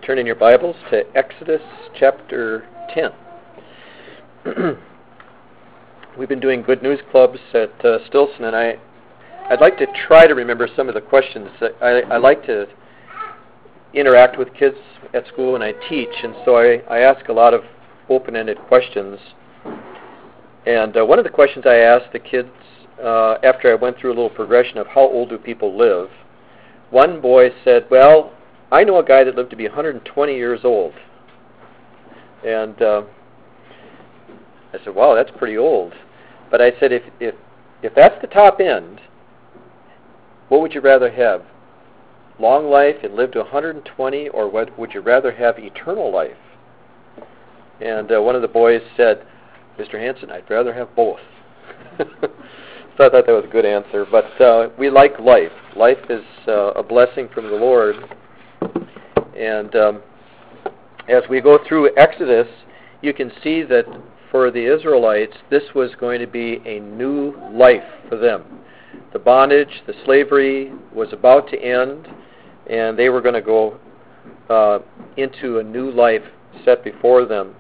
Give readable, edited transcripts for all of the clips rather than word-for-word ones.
turn in your Bibles to Exodus chapter 10. We've been doing Good News Clubs at Stilson, and I'd like to try to remember some of the questions. I like to interact with kids at school, and I teach, and so I ask a lot of open-ended questions. And one of the questions I asked the kids after I went through a little progression of how old do people live, one boy said, well, I know a guy that lived to be 120 years old. And I said, wow, that's pretty old. But I said, if that's the top end, what would you rather have? Long life and live to 120, or what would you rather have, eternal life? And one of the boys said, Mr. Hanson, I'd rather have both. So I thought that was a good answer. But we like life. Life is a blessing from the Lord. And as we go through Exodus, you can see that for the Israelites, this was going to be a new life for them. The bondage, the slavery was about to end, and they were going to go into a new life set before them.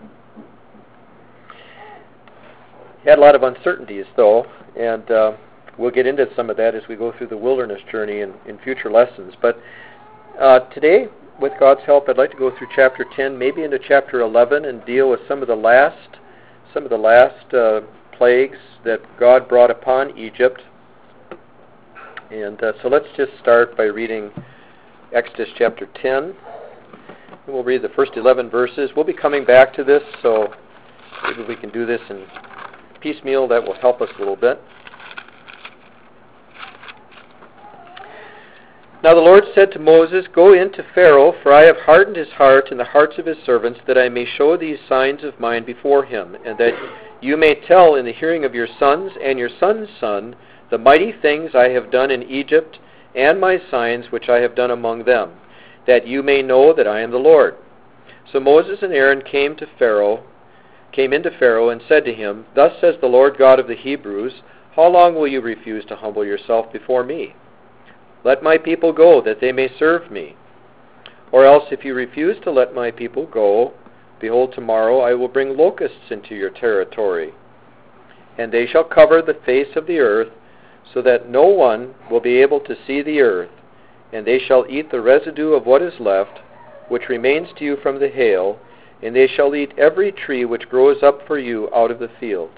Had a lot of uncertainties, though, and we'll get into some of that as we go through the wilderness journey in future lessons. But today, with God's help, I'd like to go through chapter 10, maybe into chapter 11, and deal with some of the last plagues that God brought upon Egypt. And so let's just start by reading Exodus chapter 10. And we'll read the first 11 verses. We'll be coming back to this, so maybe we can do this in piecemeal. That will help us a little bit. Now the Lord said to Moses, Go in to Pharaoh, for I have hardened his heart and the hearts of his servants, that I may show these signs of mine before him, and that you may tell in the hearing of your sons and your son's son the mighty things I have done in Egypt, and my signs which I have done among them, that you may know that I am the Lord. So Moses and Aaron came into Pharaoh, and said to him, Thus says the Lord God of the Hebrews, How long will you refuse to humble yourself before me? Let my people go, that they may serve me. Or else, if you refuse to let my people go, behold, tomorrow I will bring locusts into your territory, and they shall cover the face of the earth, so that no one will be able to see the earth, and they shall eat the residue of what is left, which remains to you from the hail, and they shall eat every tree which grows up for you out of the field.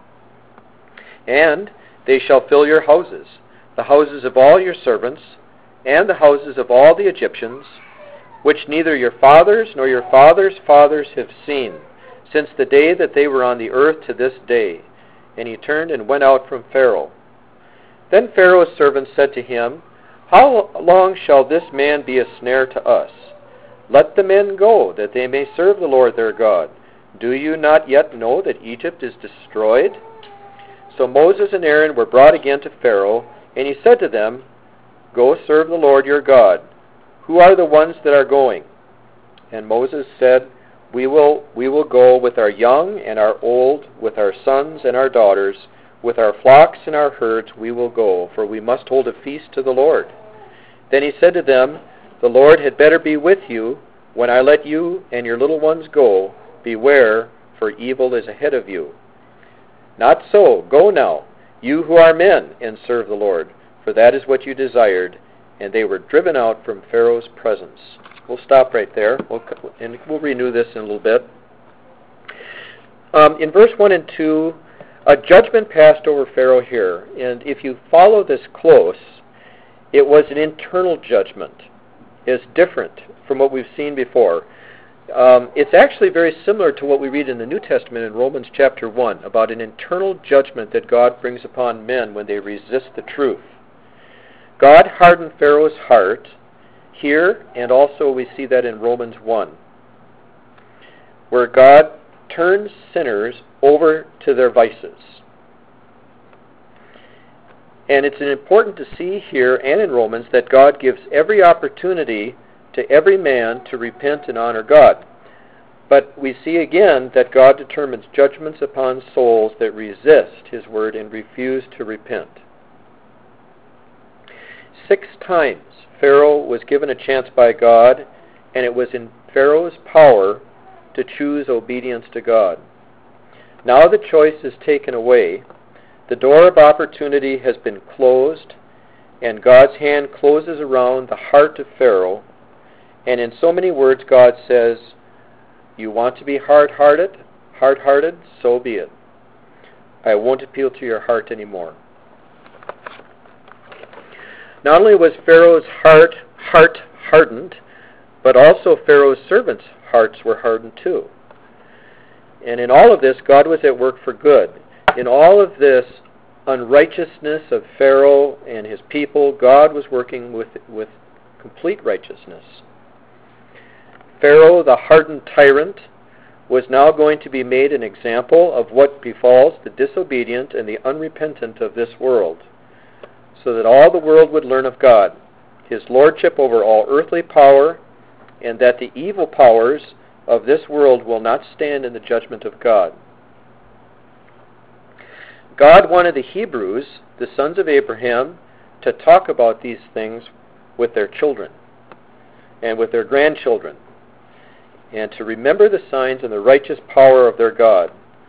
And they shall fill your houses, the houses of all your servants, and the houses of all the Egyptians, which neither your fathers nor your fathers' fathers have seen, since the day that they were on the earth to this day. And he turned and went out from Pharaoh. Then Pharaoh's servants said to him, How long shall this man be a snare to us? Let the men go, that they may serve the Lord their God. Do you not yet know that Egypt is destroyed? So Moses and Aaron were brought again to Pharaoh, and he said to them, Go serve the Lord your God. Who are the ones that are going? And Moses said, We will go with our young and our old, with our sons and our daughters, with our flocks and our herds we will go, for we must hold a feast to the Lord. Then he said to them, The Lord had better be with you when I let you and your little ones go. Beware, for evil is ahead of you. Not so, go now, you who are men, and serve the Lord, for that is what you desired. And they were driven out from Pharaoh's presence. We'll stop right there, and we'll renew this in a little bit. In verse 1 and 2, a judgment passed over Pharaoh here. And if you follow this close, it was an internal judgment. It's different from what we've seen before. It's actually very similar to what we read in the New Testament in Romans chapter 1 about an internal judgment that God brings upon men when they resist the truth. God hardened Pharaoh's heart here, and also we see that in Romans 1, where God turns sinners over to their vices. And it's important to see here and in Romans that God gives every opportunity to every man to repent and honor God. But we see again that God determines judgments upon souls that resist his word and refuse to repent. 6 times Pharaoh was given a chance by God, and it was in Pharaoh's power to choose obedience to God. Now the choice is taken away. The door of opportunity has been closed, and God's hand closes around the heart of Pharaoh. And in so many words, God says, you want to be hard-hearted? Hard-hearted? So be it. I won't appeal to your heart anymore. Not only was Pharaoh's heart hardened, but also Pharaoh's servants' hearts were hardened too. And in all of this, God was at work for good. In all of this unrighteousness of Pharaoh and his people, God was working with complete righteousness. Pharaoh, the hardened tyrant, was now going to be made an example of what befalls the disobedient and the unrepentant of this world, so that all the world would learn of God, his lordship over all earthly power, and that the evil powers of this world will not stand in the judgment of God. God wanted the Hebrews, the sons of Abraham, to talk about these things with their children and with their grandchildren, and to remember the signs and the righteous power of their God.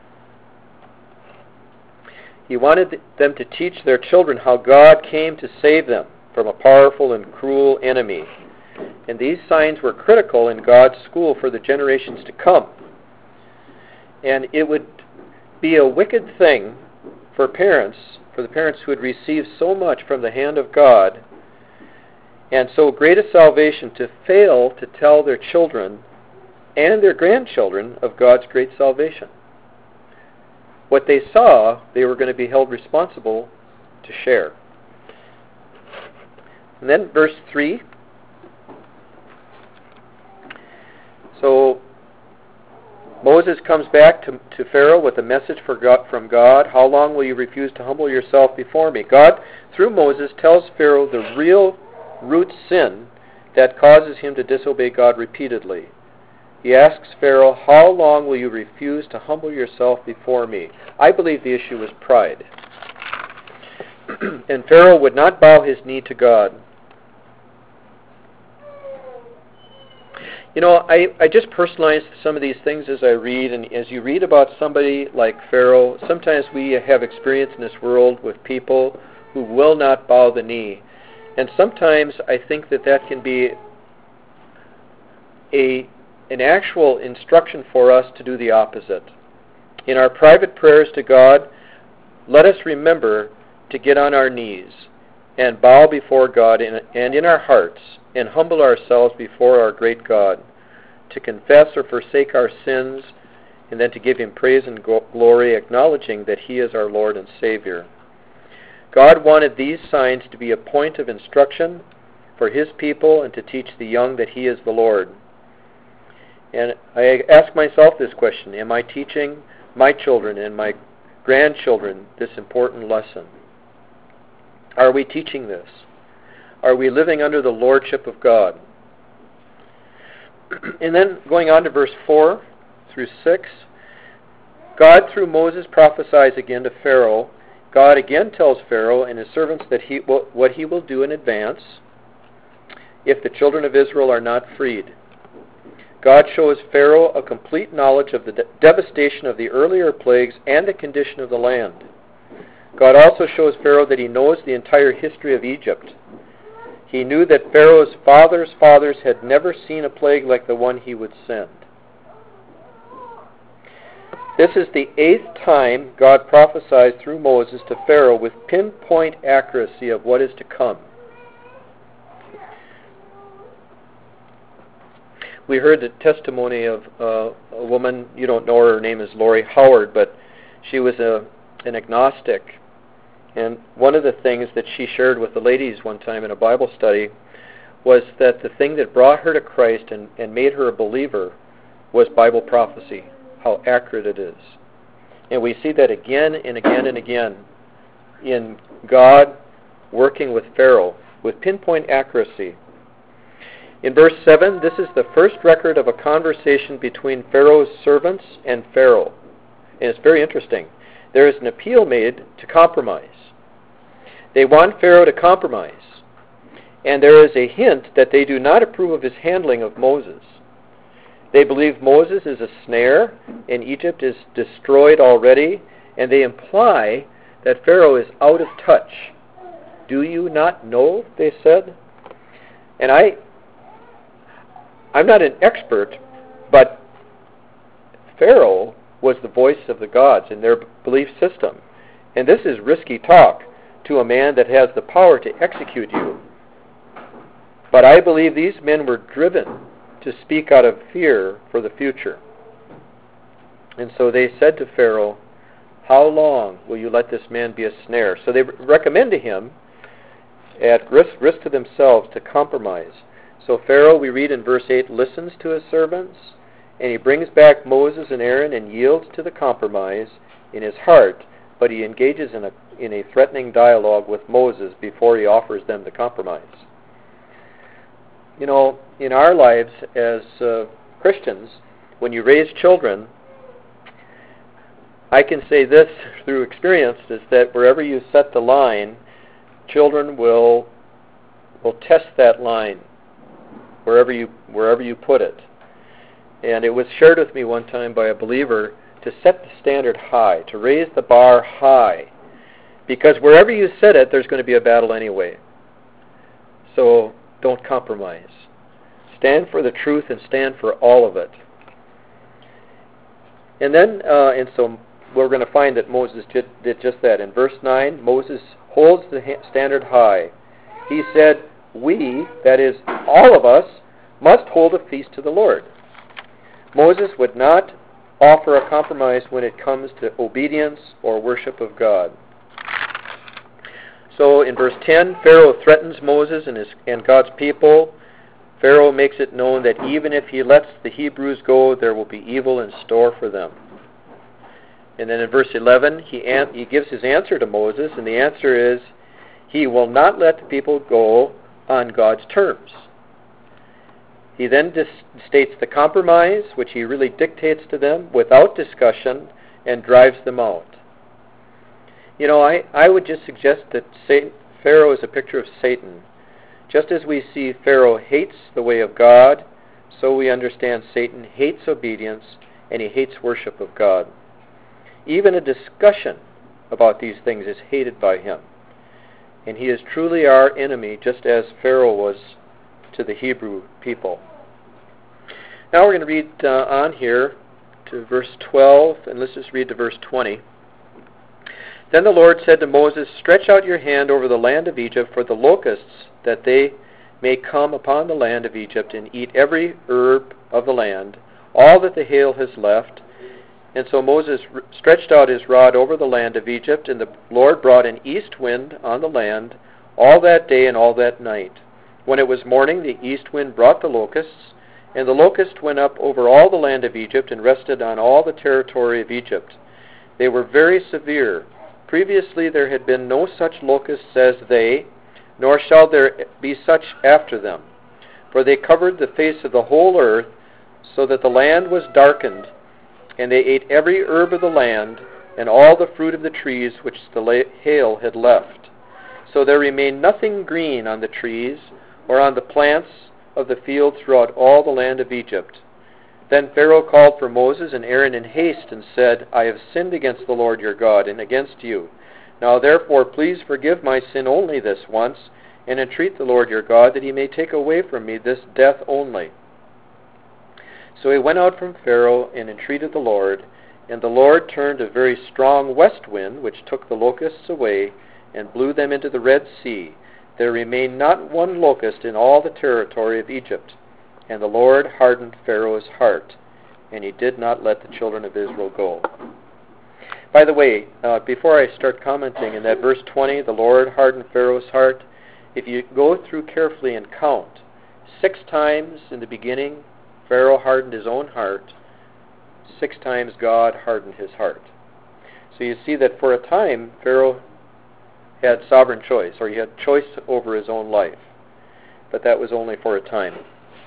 He wanted them to teach their children how God came to save them from a powerful and cruel enemy. And these signs were critical in God's school for the generations to come. And it would be a wicked thing for the parents who had received so much from the hand of God, and so great a salvation, to fail to tell their children and their grandchildren of God's great salvation. What they saw, they were going to be held responsible to share. And then verse 3. So Moses comes back to Pharaoh with a message from God. How long will you refuse to humble yourself before me? God, through Moses, tells Pharaoh the real root sin that causes him to disobey God repeatedly. He asks Pharaoh, how long will you refuse to humble yourself before me? I believe the issue was pride. And Pharaoh would not bow his knee to God. You know, I just personalize some of these things as I read, and as you read about somebody like Pharaoh, sometimes we have experience in this world with people who will not bow the knee. And sometimes I think that can be an actual instruction for us to do the opposite. In our private prayers to God, let us remember to get on our knees and bow before God and in our hearts and humble ourselves before our great God, to confess or forsake our sins, and then to give Him praise and glory, acknowledging that He is our Lord and Savior. God wanted these signs to be a point of instruction for His people and to teach the young that He is the Lord. And I ask myself this question: am I teaching my children and my grandchildren this important lesson? Are we teaching this? Are we living under the lordship of God? And then going on to verse 4 through 6, God through Moses prophesies again to Pharaoh. God again tells Pharaoh and his servants that what he will do in advance if the children of Israel are not freed. God shows Pharaoh a complete knowledge of the devastation of the earlier plagues and the condition of the land. God also shows Pharaoh that he knows the entire history of Egypt. He knew that Pharaoh's fathers' fathers had never seen a plague like the one he would send. This is the 8th time God prophesies through Moses to Pharaoh with pinpoint accuracy of what is to come. We heard the testimony of a woman, you don't know her name is Lori Howard, but she was an agnostic. And one of the things that she shared with the ladies one time in a Bible study was that the thing that brought her to Christ and made her a believer was Bible prophecy, how accurate it is. And we see that again and again and again in God working with Pharaoh with pinpoint accuracy. In verse 7, this is the first record of a conversation between Pharaoh's servants and Pharaoh. And it's very interesting. There is an appeal made to compromise. They want Pharaoh to compromise. And there is a hint that they do not approve of his handling of Moses. They believe Moses is a snare and Egypt is destroyed already, and they imply that Pharaoh is out of touch. Do you not know, they said? And I'm not an expert, but Pharaoh was the voice of the gods in their belief system. And this is risky talk to a man that has the power to execute you. But I believe these men were driven to speak out of fear for the future. And so they said to Pharaoh, how long will you let this man be a snare? So they recommend to him, at risk to themselves, to compromise. So Pharaoh, we read in verse 8, listens to his servants, and he brings back Moses and Aaron and yields to the compromise in his heart, but he engages in a threatening dialogue with Moses before he offers them the compromise. You know, in our lives as Christians, when you raise children, I can say this through experience, is that wherever you set the line, children will test that line wherever you put it. And it was shared with me one time by a believer to set the standard high, to raise the bar high, because wherever you set it, there's going to be a battle anyway. So don't compromise. Stand for the truth and stand for all of it. And then, so we're going to find that Moses did just that. In verse 9, Moses holds the standard high. He said, we, that is, all of us, must hold a feast to the Lord. Moses would not offer a compromise when it comes to obedience or worship of God. So in verse 10, Pharaoh threatens Moses and God's people. Pharaoh makes it known that even if he lets the Hebrews go, there will be evil in store for them. And then in verse 11, he gives his answer to Moses, and the answer is, he will not let the people go on God's terms. He then states the compromise, which he really dictates to them without discussion, and drives them out. You know, I would just suggest that Pharaoh is a picture of Satan. Just as we see Pharaoh hates the way of God, so we understand Satan hates obedience and he hates worship of God. Even a discussion about these things is hated by him. And he is truly our enemy, just as Pharaoh was to the Hebrew people. Now we're going to read on here to verse 12, and let's just read to verse 20. Then the Lord said to Moses, stretch out your hand over the land of Egypt for the locusts, that they may come upon the land of Egypt and eat every herb of the land, all that the hail has left. And so Moses stretched out his rod over the land of Egypt, and the Lord brought an east wind on the land all that day and all that night. When it was morning, the east wind brought the locusts, and the locust went up over all the land of Egypt and rested on all the territory of Egypt. They were very severe. Previously there had been no such locusts as they, nor shall there be such after them. For they covered the face of the whole earth, so that the land was darkened, and they ate every herb of the land, and all the fruit of the trees which the hail had left. So there remained nothing green on the trees, or on the plants of the field throughout all the land of Egypt. Then Pharaoh called for Moses and Aaron in haste, and said, I have sinned against the Lord your God, and against you. Now therefore please forgive my sin only this once, and entreat the Lord your God, that he may take away from me this death only. So he went out from Pharaoh and entreated the Lord, and the Lord turned a very strong west wind, which took the locusts away, and blew them into the Red Sea. There remained not one locust in all the territory of Egypt. And the Lord hardened Pharaoh's heart, and he did not let the children of Israel go. By the way, before I start commenting, in that verse 20, the Lord hardened Pharaoh's heart, if you go through carefully and count, 6 times in the beginning, Pharaoh hardened his own heart. 6 times God hardened his heart. So you see that for a time, Pharaoh had sovereign choice, or he had choice over his own life. But that was only for a time.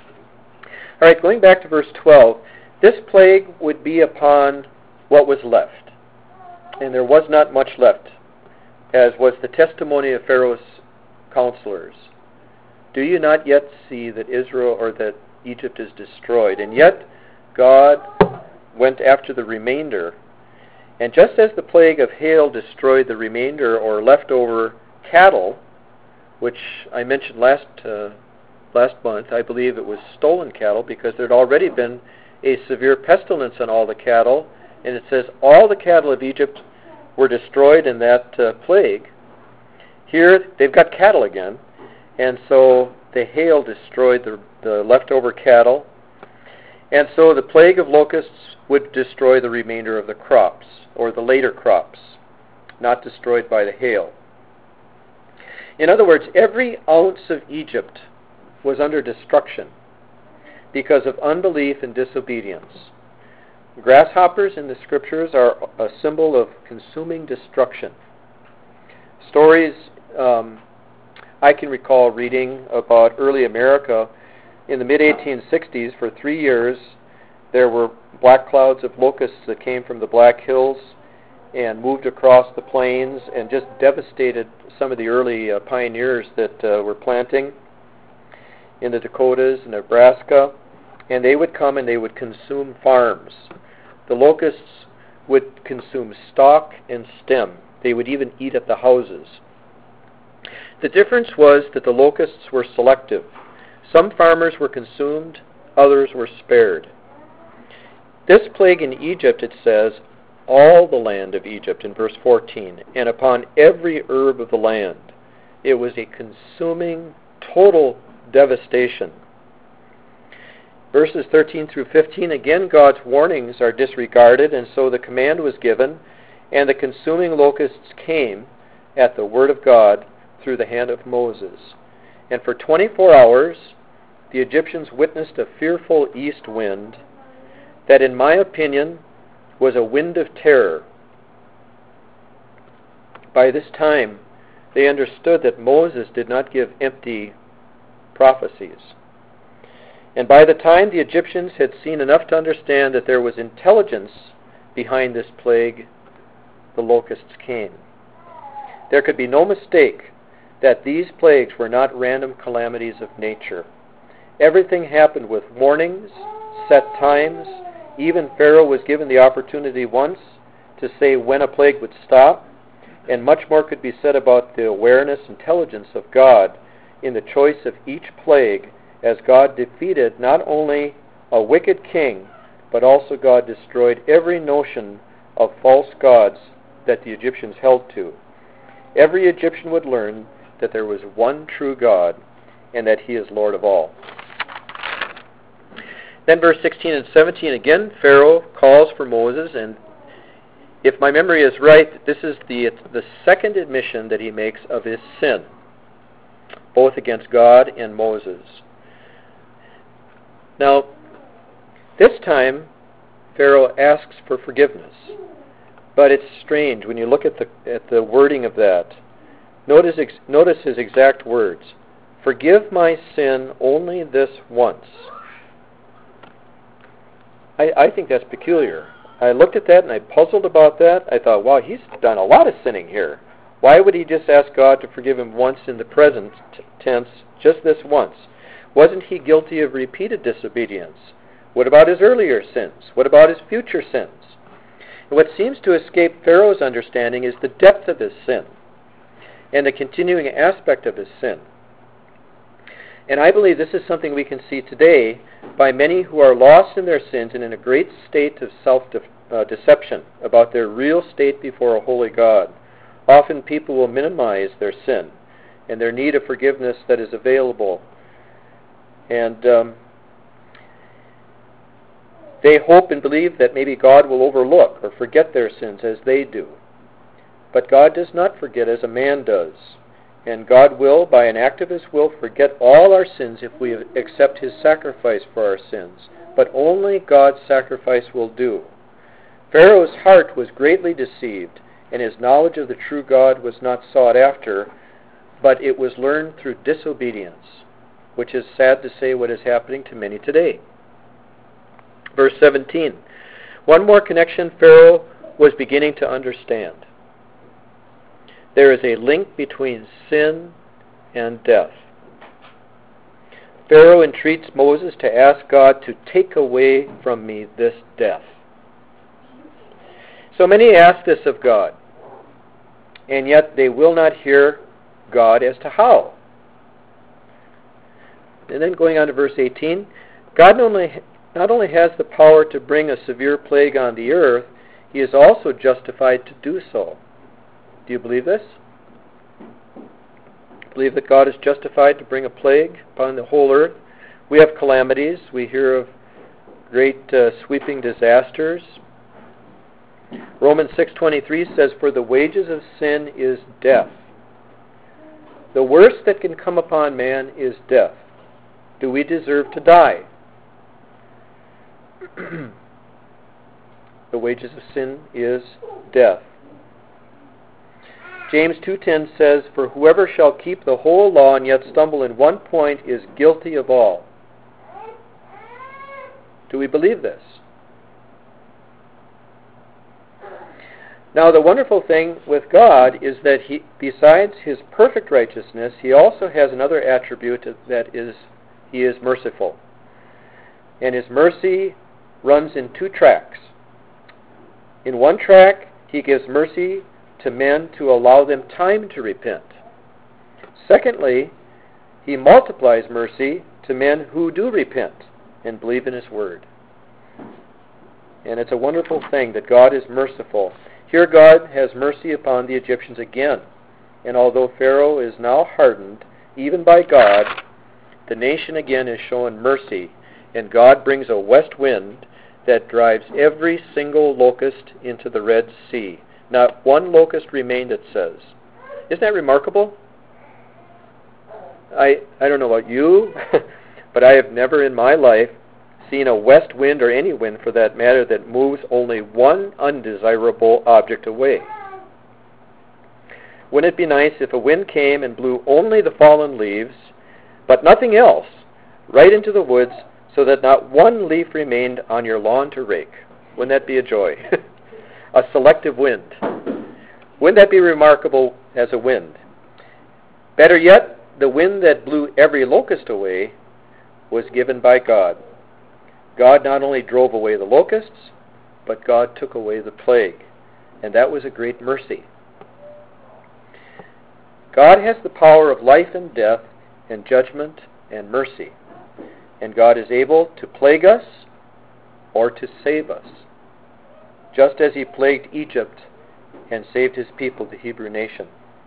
All right, going back to verse 12, this plague would be upon what was left. And there was not much left, as was the testimony of Pharaoh's counselors. Do you not yet see that Israel, or that Egypt is destroyed? And yet God went after the remainder. And just as the plague of hail destroyed the remainder or leftover cattle, which I mentioned last month, I believe it was stolen cattle because there had already been a severe pestilence on all the cattle, and it says all the cattle of Egypt were destroyed in that plague. Here they've got cattle again, and so the hail destroyed the leftover cattle, and so the plague of locusts would destroy the remainder of the crops, or the later crops, not destroyed by the hail. In other words, every ounce of Egypt was under destruction because of unbelief and disobedience. Grasshoppers in the scriptures are a symbol of consuming destruction. Stories I can recall reading about early America in the mid-1860s. For 3 years, there were black clouds of locusts that came from the Black Hills and moved across the plains and just devastated some of the early pioneers that were planting in the Dakotas and Nebraska. And they would come and they would consume farms. The locusts would consume stalk and stem. They would even eat at the houses. The difference was that the locusts were selective. Some farmers were consumed, others were spared. This plague in Egypt, it says, all the land of Egypt in verse 14, and upon every herb of the land. It was a consuming, total devastation. Verses 13 through 15, again God's warnings are disregarded, and so the command was given, and the consuming locusts came at the word of God through the hand of Moses. And for 24 hours, the Egyptians witnessed a fearful east wind that, in my opinion, was a wind of terror. By this time, they understood that Moses did not give empty prophecies. And by the time the Egyptians had seen enough to understand that there was intelligence behind this plague, the locusts came. There could be no mistake that these plagues were not random calamities of nature. Everything happened with warnings, set times. Even Pharaoh was given the opportunity once to say when a plague would stop, and much more could be said about the awareness, intelligence of God in the choice of each plague, as God defeated not only a wicked king, but also God destroyed every notion of false gods that the Egyptians held to. Every Egyptian would learn that there was one true God and that He is Lord of all. Then verse 16 and 17, again, Pharaoh calls for Moses, and if my memory is right, this is the second admission that he makes of his sin, both against God and Moses. Now, this time, Pharaoh asks for forgiveness, but it's strange when you look at the wording of that. Notice his exact words. Forgive my sin only this once. I think that's peculiar. I looked at that and I puzzled about that. I thought, wow, he's done a lot of sinning here. Why would he just ask God to forgive him once in the present tense, just this once? Wasn't he guilty of repeated disobedience? What about his earlier sins? What about his future sins? And what seems to escape Pharaoh's understanding is the depth of his sin and the continuing aspect of his sin. And I believe this is something we can see today by many who are lost in their sins and in a great state of self-deception about their real state before a holy God. Often people will minimize their sin and their need of forgiveness that is available. And they hope and believe that maybe God will overlook or forget their sins as they do. But God does not forget as a man does. And God will, by an act of His will, forget all our sins if we accept His sacrifice for our sins. But only God's sacrifice will do. Pharaoh's heart was greatly deceived, and his knowledge of the true God was not sought after, but it was learned through disobedience, which is sad to say what is happening to many today. Verse 17. One more connection Pharaoh was beginning to understand. There is a link between sin and death. Pharaoh entreats Moses to ask God to take away from me this death. So many ask this of God, and yet they will not hear God as to how. And then going on to verse 18, God not only has the power to bring a severe plague on the earth, he is also justified to do so. Do you believe this? Believe that God is justified to bring a plague upon the whole earth? We have calamities. We hear of great sweeping disasters. Romans 6:23 says, "For the wages of sin is death." The worst that can come upon man is death. Do we deserve to die? The wages of sin is death. James 2:10 says, "For whoever shall keep the whole law and yet stumble in one point is guilty of all." Do we believe this? Now, the wonderful thing with God is that he, besides his perfect righteousness, he also has another attribute, that is, he is merciful. And his mercy runs in two tracks. In one track, he gives mercy to men to allow them time to repent. Secondly, he multiplies mercy to men who do repent and believe in his word. And it's a wonderful thing that God is merciful. Here God has mercy upon the Egyptians again. And although Pharaoh is now hardened, even by God, the nation again is shown mercy. And God brings a west wind that drives every single locust into the Red Sea. Not one locust remained, it says. Isn't that remarkable? I don't know about you, but I have never in my life seen a west wind, or any wind for that matter, that moves only one undesirable object away. Wouldn't it be nice if a wind came and blew only the fallen leaves, but nothing else, right into the woods, so that not one leaf remained on your lawn to rake? Wouldn't that be a joy? A selective wind. Wouldn't that be remarkable as a wind? Better yet, the wind that blew every locust away was given by God. God not only drove away the locusts, but God took away the plague. And that was a great mercy. God has the power of life and death and judgment and mercy. And God is able to plague us or to save us, just as he plagued Egypt and saved his people, the Hebrew nation.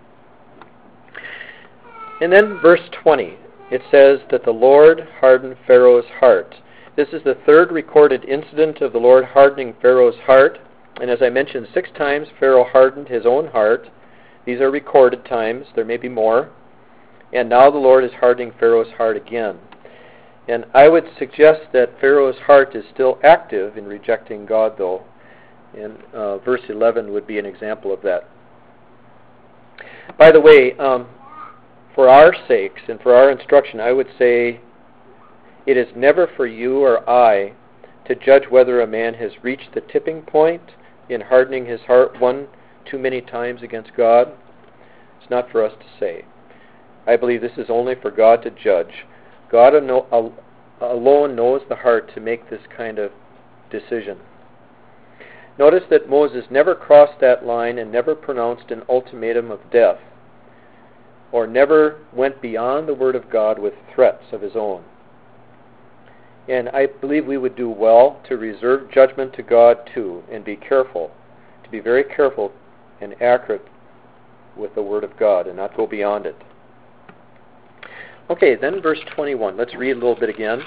And then verse 20, it says that the Lord hardened Pharaoh's heart. This is the third recorded incident of the Lord hardening Pharaoh's heart. And as I mentioned, 6 times Pharaoh hardened his own heart. These are recorded times. There may be more. And now the Lord is hardening Pharaoh's heart again. And I would suggest that Pharaoh's heart is still active in rejecting God, though. And verse 11 would be an example of that. By the way, for our sakes and for our instruction, I would say it is never for you or I to judge whether a man has reached the tipping point in hardening his heart one too many times against God. It's not for us to say. I believe this is only for God to judge. God alone knows the heart to make this kind of decision. Notice that Moses never crossed that line and never pronounced an ultimatum of death, or never went beyond the word of God with threats of his own. And I believe we would do well to reserve judgment to God too, and be careful, to be very careful and accurate with the word of God and not go beyond it. Okay, then verse 21. Let's read a little bit again.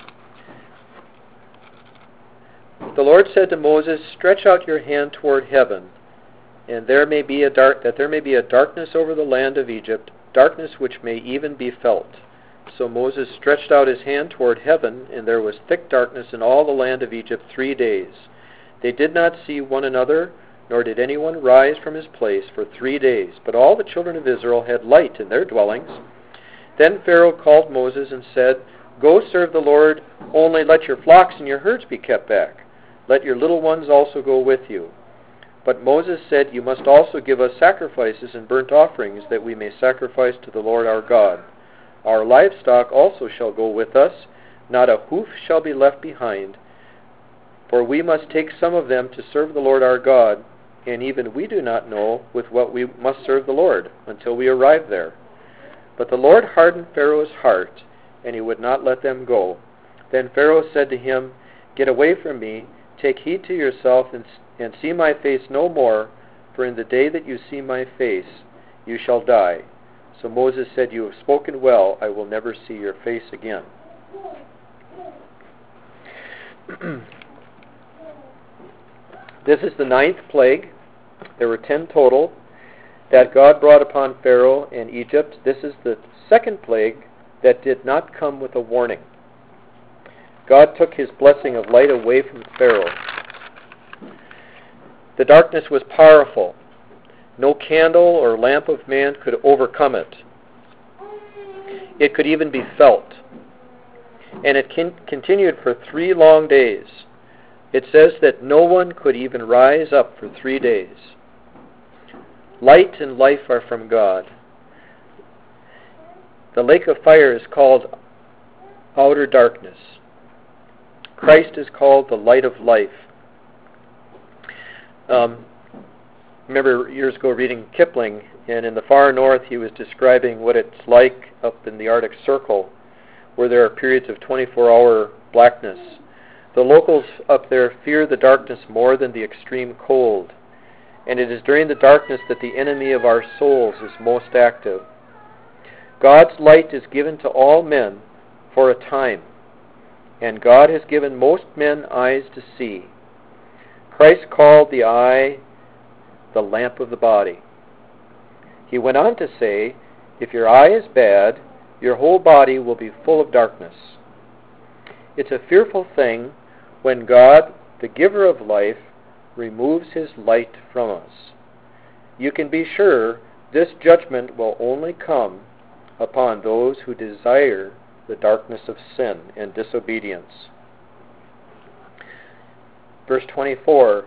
The Lord said to Moses, "Stretch out your hand toward heaven, and there may be a darkness over the land of Egypt, darkness which may even be felt." So Moses stretched out his hand toward heaven, and there was thick darkness in all the land of Egypt 3 days. They did not see one another, nor did anyone rise from his place for 3 days. But all the children of Israel had light in their dwellings. Then Pharaoh called Moses and said, "Go serve the Lord, only let your flocks and your herds be kept back. Let your little ones also go with you." But Moses said, "You must also give us sacrifices and burnt offerings, that we may sacrifice to the Lord our God. Our livestock also shall go with us, not a hoof shall be left behind. For we must take some of them to serve the Lord our God, and even we do not know with what we must serve the Lord until we arrive there. But the Lord hardened Pharaoh's heart, and he would not let them go. Then Pharaoh said to him, Get away from me, take heed to yourself, and see my face no more, for in the day that you see my face, you shall die. So Moses said, You have spoken well, I will never see your face again. This is the 9th plague. There were 10 total that God brought upon Pharaoh and Egypt. This is the 2nd plague that did not come with a warning. God took his blessing of light away from Pharaoh. The darkness was powerful. No candle or lamp of man could overcome it. It could even be felt. And it continued for 3 long days. It says that no one could even rise up for 3 days. Light and life are from God. The lake of fire is called outer darkness. Christ is called the light of life. Remember years ago reading Kipling, and in the far north he was describing what it's like up in the Arctic Circle, where there are periods of 24-hour blackness. The locals up there fear the darkness more than the extreme cold, and it is during the darkness that the enemy of our souls is most active. God's light is given to all men for a time, and God has given most men eyes to see. Christ called the eye the lamp of the body. He went on to say, if your eye is bad, your whole body will be full of darkness. It's a fearful thing when God, the giver of life, removes his light from us. You can be sure this judgment will only come upon those who desire the darkness of sin and disobedience. Verse 24,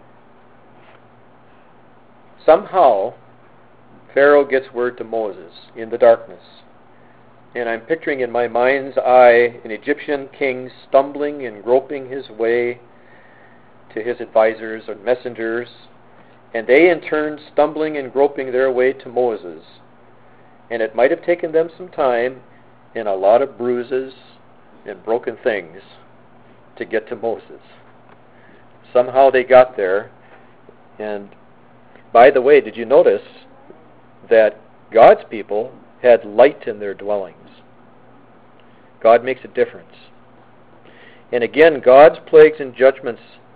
somehow Pharaoh gets word to Moses in the darkness. And I'm picturing in my mind's eye an Egyptian king stumbling and groping his way to his advisors or messengers, and they in turn stumbling and groping their way to Moses. And it might have taken them some time and a lot of bruises and broken things to get to Moses. Somehow they got there. And by the way, did you notice that God's people had light in their dwellings? God makes a difference. And again, God's plagues and judgments